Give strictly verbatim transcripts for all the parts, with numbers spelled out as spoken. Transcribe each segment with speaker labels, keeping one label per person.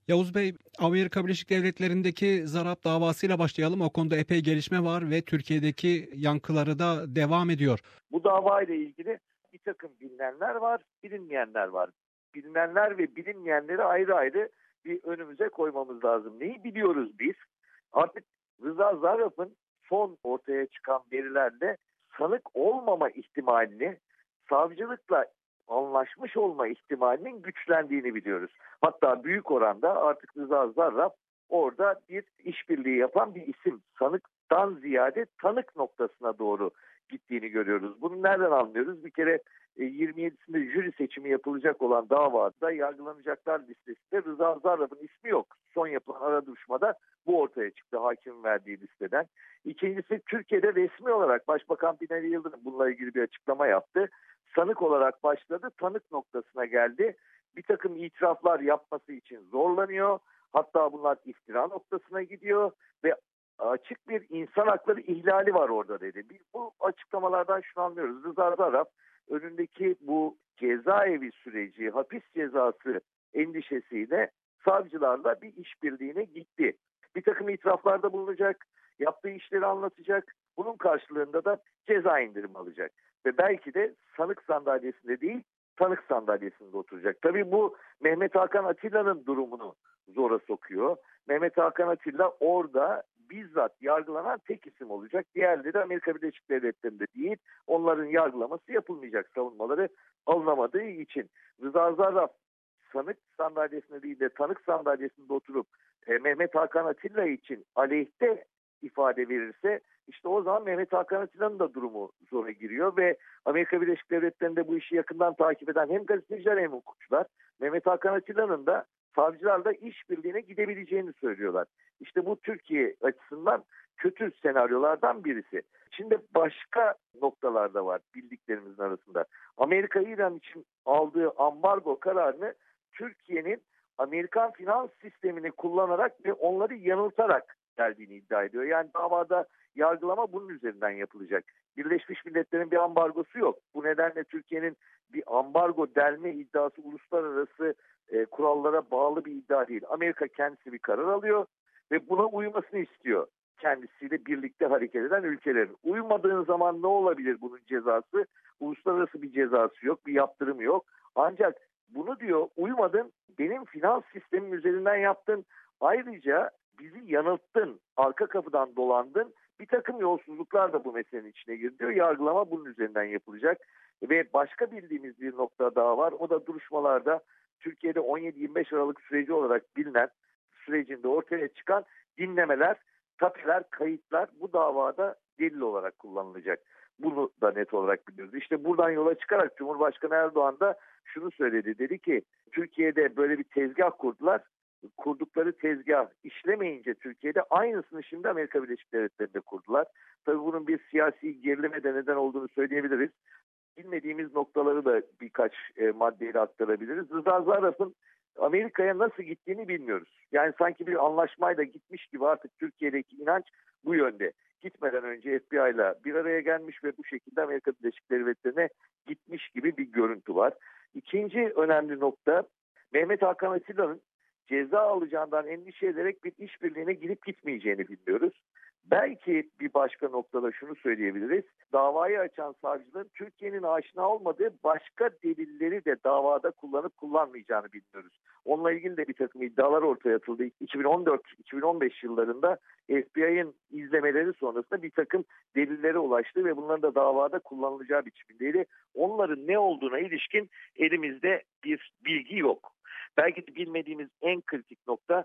Speaker 1: Yavuz Bey, Amerika Birleşik Devletleri'ndeki Zarrab davasıyla başlayalım. O konuda epey gelişme var ve Türkiye'deki yankıları da devam ediyor.
Speaker 2: Bu davayla ilgili bir takım bilinenler var, bilinmeyenler var. Bilinenler ve bilinmeyenleri ayrı ayrı bir önümüze koymamız lazım. Neyi biliyoruz biz? Artık Rıza Zarrab'ın son ortaya çıkan verilerle sanık olmama ihtimalini, savcılıkla anlaşmış olma ihtimalinin güçlendiğini biliyoruz. Hatta büyük oranda artık Rıza Zarrab orada bir işbirliği yapan bir isim. Sanıktan ziyade tanık noktasına doğru gittiğini görüyoruz. Bunu nereden anlıyoruz? Bir kere yirmi yedisinde jüri seçimi yapılacak olan davada yargılanacaklar listesinde Rıza Zarrab'ın ismi yok. Son yapılan ara duruşmada bu ortaya çıktı hakimin verdiği listeden. İkincisi, Türkiye'de resmi olarak Başbakan Binali Yıldırım bununla ilgili bir açıklama yaptı. Sanık olarak başladı, tanık noktasına geldi. Bir takım itiraflar yapması için zorlanıyor. Hatta bunlar iftira noktasına gidiyor ve açık bir insan hakları ihlali var orada dedi. Biz bu açıklamalardan şunu anlıyoruz. Rıza Zarrab önündeki bu cezaevi süreci, hapis cezası endişesiyle savcılarla bir işbirliğine gitti. Bir takım itiraflarda bulunacak, yaptığı işleri anlatacak. Bunun karşılığında da ceza indirimi alacak. Ve belki de sanık sandalyesinde değil, tanık sandalyesinde oturacak. Tabii bu Mehmet Hakan Atilla'nın durumunu zora sokuyor. Mehmet Hakan Atilla orada bizzat yargılanan tek isim olacak. Diğerleri Amerika Birleşik Devletleri'nde değil. Onların yargılaması yapılmayacak, savunmaları alınamadığı için. Rıza Zarrab sanık sandalyesinde değil de tanık sandalyesinde oturup e, Mehmet Hakan Atilla için aleyhte ifade verirse işte o zaman Mehmet Hakan Atilla'nın da durumu zora giriyor ve Amerika Birleşik Devletleri'nde bu işi yakından takip eden hem gazeteciler hem hukukçular Mehmet Hakan Atilla'nın da savcılarla işbirliğine gidebileceğini söylüyorlar. İşte bu Türkiye açısından kötü senaryolardan birisi. Şimdi başka noktalar da var bildiklerimizin arasında. Amerika İran için aldığı ambargo kararını Türkiye'nin Amerikan finans sistemini kullanarak ve onları yanıltarak geldiğini iddia ediyor. Yani davada yargılama bunun üzerinden yapılacak. Birleşmiş Milletler'in bir ambargosu yok. Bu nedenle Türkiye'nin bir ambargo delme iddiası uluslararası e, kurallara bağlı bir iddia değil. Amerika kendisi bir karar alıyor ve buna uymasını istiyor. Kendisiyle birlikte hareket eden ülkelerin. Uymadığın zaman ne olabilir bunun cezası? Uluslararası bir cezası yok, bir yaptırım yok. Ancak bunu diyor, uymadın, benim finans sistemim üzerinden yaptın. Ayrıca bizi yanılttın, arka kapıdan dolandın. Bir takım yolsuzluklar da bu meselenin içine giriyor. Yargılama bunun üzerinden yapılacak. Ve başka bildiğimiz bir nokta daha var. O da duruşmalarda Türkiye'de on yedi yirmi beş Aralık süreci olarak bilinen sürecinde ortaya çıkan dinlemeler, tapeler, kayıtlar bu davada delil olarak kullanılacak. Bunu da net olarak biliyoruz. İşte buradan yola çıkarak Cumhurbaşkanı Erdoğan da şunu söyledi. Dedi ki Türkiye'de böyle bir tezgah kurdular. Kurdukları tezgah işlemeyince Türkiye'de aynısını şimdi Amerika Birleşik Devletleri'nde kurdular. Tabii bunun bir siyasi gerilime de neden olduğunu söyleyebiliriz. Bilmediğimiz noktaları da birkaç e, maddeyle aktarabiliriz. Rıza Zarrab'ın Amerika'ya nasıl gittiğini bilmiyoruz. Yani sanki bir anlaşmayla gitmiş gibi artık Türkiye'deki inanç bu yönde. Gitmeden önce F B I ile bir araya gelmiş ve bu şekilde Amerika Birleşik Devletleri'ne gitmiş gibi bir görüntü var. İkinci önemli nokta, Mehmet Hakan Atilla'nın ceza alacağından endişe ederek bir işbirliğine girip gitmeyeceğini bilmiyoruz. Belki bir başka noktada şunu söyleyebiliriz. Davayı açan savcının Türkiye'nin aşina olmadığı başka delilleri de davada kullanıp kullanmayacağını bilmiyoruz. Onunla ilgili de bir takım iddialar ortaya atıldı. iki bin on dört iki bin on beş yıllarında F B I'nin izlemeleri sonrasında bir takım delillere ulaştı ve bunların da davada kullanılacağı biçimindeydi. Onların ne olduğuna ilişkin elimizde bir bilgi yok. Belki de bilmediğimiz en kritik nokta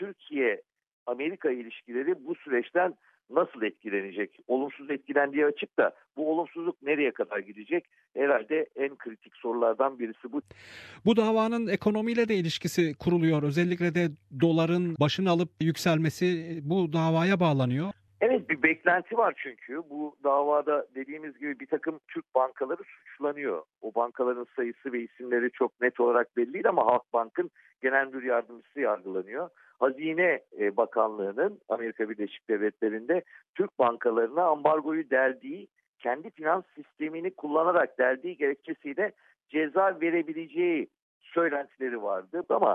Speaker 2: Türkiye-Amerika ilişkileri bu süreçten nasıl etkilenecek? Olumsuz etkilendiği açık da bu olumsuzluk nereye kadar gidecek? Herhalde en kritik sorulardan birisi bu.
Speaker 1: Bu davanın ekonomiyle de ilişkisi kuruluyor. Özellikle de doların başını alıp yükselmesi bu davaya bağlanıyor.
Speaker 2: Evet, bir beklenti var çünkü bu davada dediğimiz gibi bir takım Türk bankaları suçlanıyor. O bankaların sayısı ve isimleri çok net olarak belli değil ama Halkbank'ın genel müdür yardımcısı yargılanıyor. Hazine Bakanlığı'nın Amerika Birleşik Devletleri'nde Türk bankalarına ambargoyu deldiği, kendi finans sistemini kullanarak deldiği gerekçesiyle ceza verebileceği söylentileri vardı. Ama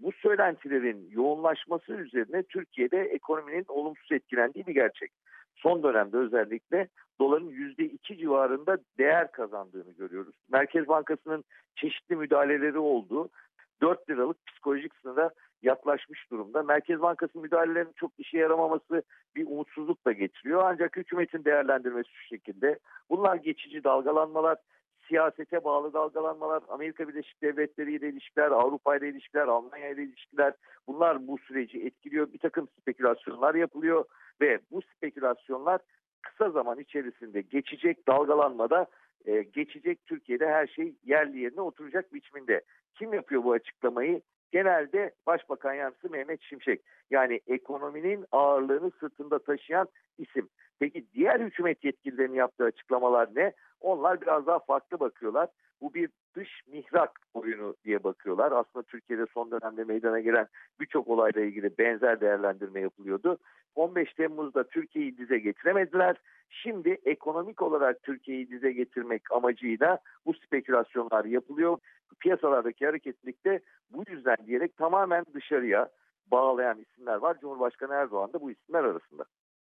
Speaker 2: bu söylentilerin yoğunlaşması üzerine Türkiye'de ekonominin olumsuz etkilendiği bir gerçek. Son dönemde özellikle doların yüzde iki civarında değer kazandığını görüyoruz. Merkez Bankası'nın çeşitli müdahaleleri oldu. dört liralık psikolojik sınıra yaklaşmış durumda. Merkez Bankası müdahalelerinin çok işe yaramaması bir umutsuzluk da getiriyor. Ancak hükümetin değerlendirmesi şu şekilde. Bunlar geçici dalgalanmalar, siyasete bağlı dalgalanmalar, Amerika Birleşik Devletleri ile ilişkiler, Avrupa ile ilişkiler, Almanya ile ilişkiler, bunlar bu süreci etkiliyor. Bir takım spekülasyonlar yapılıyor ve bu spekülasyonlar kısa zaman içerisinde geçecek, dalgalanmada e, geçecek, Türkiye'de her şey yerli yerine oturacak biçiminde. Kim yapıyor bu açıklamayı? Genelde Başbakan Yardımcısı Mehmet Şimşek. Yani ekonominin ağırlığını sırtında taşıyan isim. Peki diğer hükümet yetkililerinin yaptığı açıklamalar ne? Onlar biraz daha farklı bakıyorlar. Bu bir dış mihrak oyunu diye bakıyorlar. Aslında Türkiye'de son dönemde meydana gelen birçok olayla ilgili benzer değerlendirme yapılıyordu. on beş Temmuz'da Türkiye'yi dize getiremediler. Şimdi ekonomik olarak Türkiye'yi dize getirmek amacıyla bu spekülasyonlar yapılıyor. Piyasalardaki hareketlilik de bu yüzden diyerek tamamen dışarıya bağlayan isimler var. Cumhurbaşkanı Erdoğan da bu isimler arasında.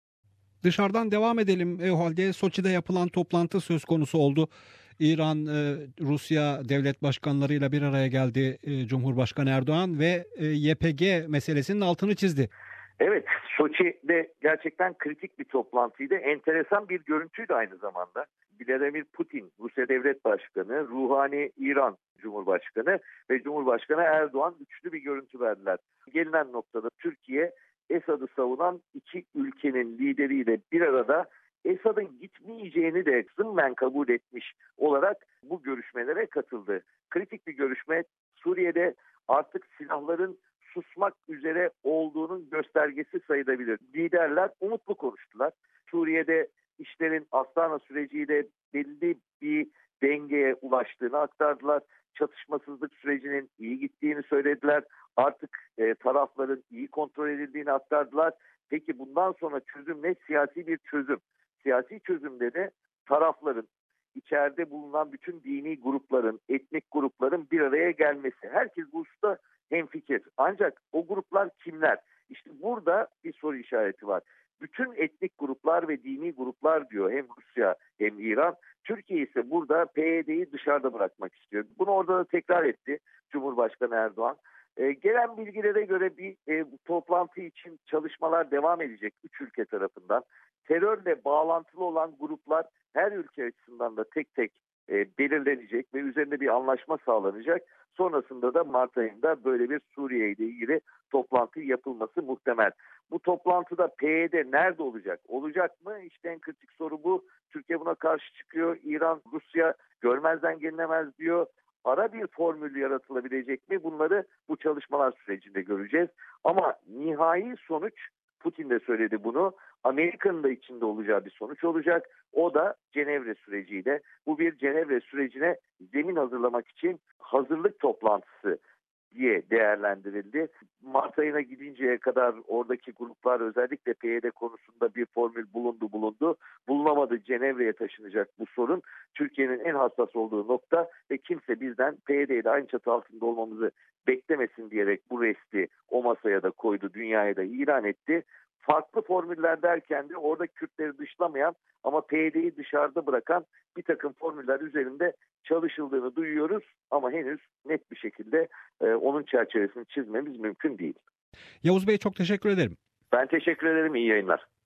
Speaker 1: Dışarıdan devam edelim. E, o halde Soçi'de yapılan toplantı söz konusu oldu. İran, e, Rusya devlet başkanlarıyla bir araya geldi e, Cumhurbaşkanı Erdoğan ve e, Y P G meselesinin altını çizdi.
Speaker 2: Evet, Soçi'de gerçekten kritik bir toplantıydı. Enteresan bir görüntüydü aynı zamanda. Vladimir Putin, Rusya Devlet Başkanı, Ruhani, İran Cumhurbaşkanı ve Cumhurbaşkanı Erdoğan üçlü bir görüntü verdiler. Gelinen noktada Türkiye, Esad'ı savunan iki ülkenin lideriyle bir arada Esad'ın gitmeyeceğini de zımmen kabul etmiş olarak bu görüşmelere katıldı. Kritik bir görüşme. Suriye'de artık silahların susmak üzere olduğunun göstergesi sayılabilir. Liderler umutlu konuştular. Suriye'de işlerin Astana süreciyle belli bir dengeye ulaştığını aktardılar. Çatışmasızlık sürecinin iyi gittiğini söylediler. Artık e, tarafların iyi kontrol edildiğini aktardılar. Peki bundan sonra çözüm ne? Siyasi bir çözüm. Siyasi çözümde de tarafların, içeride bulunan bütün dini grupların, etnik grupların bir araya gelmesi. Herkes bu hususta hemfikir. Ancak o gruplar kimler? İşte burada bir soru işareti var. Bütün etnik gruplar ve dini gruplar diyor hem Rusya hem İran. Türkiye ise burada P Y D'yi dışarıda bırakmak istiyor. Bunu orada da tekrar etti Cumhurbaşkanı Erdoğan. E, gelen bilgilere göre bir e, toplantı için çalışmalar devam edecek üç ülke tarafından. Terörle bağlantılı olan gruplar her ülke açısından da tek tek e, belirlenecek ve üzerinde bir anlaşma sağlanacak. Sonrasında da Mart ayında böyle bir Suriye ile ilgili toplantı yapılması muhtemel. Bu toplantıda P Y D nerede olacak? Olacak mı? İşte en kritik soru bu. Türkiye buna karşı çıkıyor. İran, Rusya görmezden gelinemez diyor. Ara bir formül yaratılabilecek mi? Bunları bu çalışmalar sürecinde göreceğiz. Ama nihai sonuç, Putin de söyledi bunu, Amerika'nın da içinde olacağı bir sonuç olacak. O da Cenevre süreciyle. Bu bir Cenevre sürecine zemin hazırlamak için hazırlık toplantısı diye değerlendirildi. Mart ayına gidinceye kadar oradaki gruplar özellikle P Y D konusunda bir formül bulundu bulundu. Bulunamadı, Cenevre'ye taşınacak bu sorun. Türkiye'nin en hassas olduğu nokta ve kimse bizden P Y D ile aynı çatı altında olmamızı beklemesin diyerek bu resti o masaya da koydu, dünyaya da ilan etti. Farklı formüller derken de orada Kürtleri dışlamayan ama P Y D'yi dışarıda bırakan bir takım formüller üzerinde çalışıldığını duyuyoruz ama henüz net bir şekilde e, onun çerçevesini çizmemiz mümkün değil.
Speaker 1: Yavuz Bey çok teşekkür ederim.
Speaker 2: Ben teşekkür ederim. İyi yayınlar.